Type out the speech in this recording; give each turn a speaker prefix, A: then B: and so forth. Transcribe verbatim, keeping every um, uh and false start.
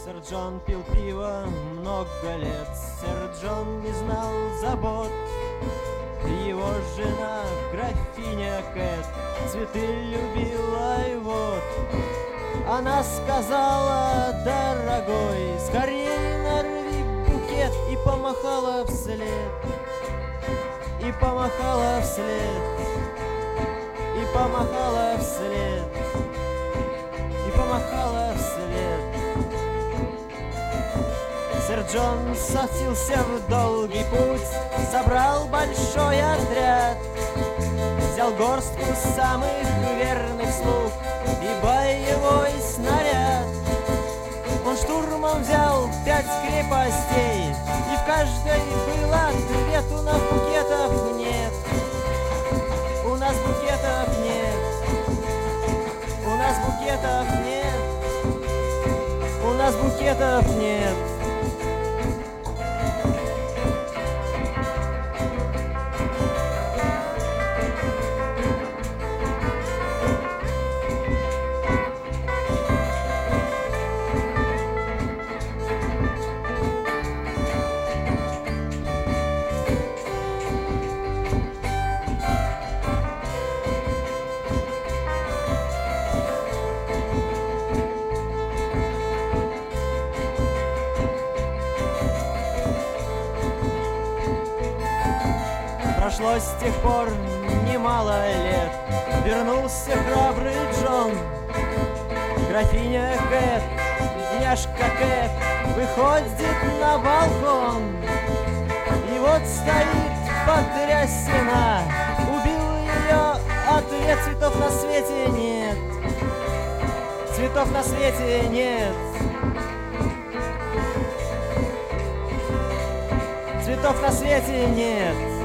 A: Сэр Джон пил пиво много лет, сэр Джон не знал забот. Его жена, графиня Кэт, цветы любила, и вот она сказала: дорогой, скорей нарви букет. И помахала вслед, и помахала вслед, и помахала вслед, и помахала вслед. Сэр Джон сосился в долгий путь, собрал большой отряд, взял горстку самых верных слуг и боевой снаряд. Он штурмом взял пять крепостей, и в каждой был ответ: у нас букетов нет, у нас букетов нет, у нас букетов нет, у нас букетов нет. Прошло с тех пор немало лет, вернулся храбрый Джон. Графиня Кэт, бедняжка Кэт, выходит на балкон. И вот стоит потрясена, убил ее ответ: цветов на свете нет, цветов на свете нет, цветов на свете нет.